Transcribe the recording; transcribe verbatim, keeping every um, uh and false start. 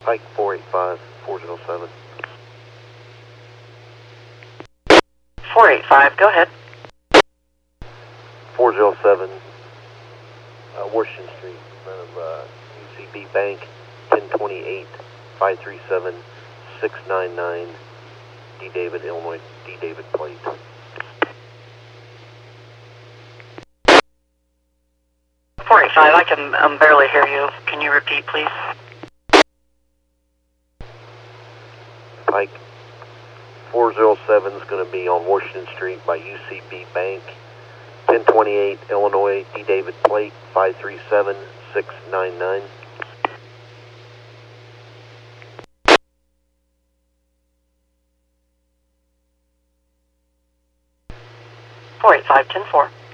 Pike four eight five, four oh seven. four eight five, go ahead. four oh seven, uh, Washington Street, in front of uh, U C B Bank, ten twenty-eight, five three seven, six nine nine, D. David, Illinois, D. David plate. four eight five, I can um, barely hear you. Can you repeat, please? Pike four oh seven is going to be on Washington Street by U C B Bank, ten twenty-eight, Illinois, D. David plate, five three seven, six nine nine. four eight five, ten four.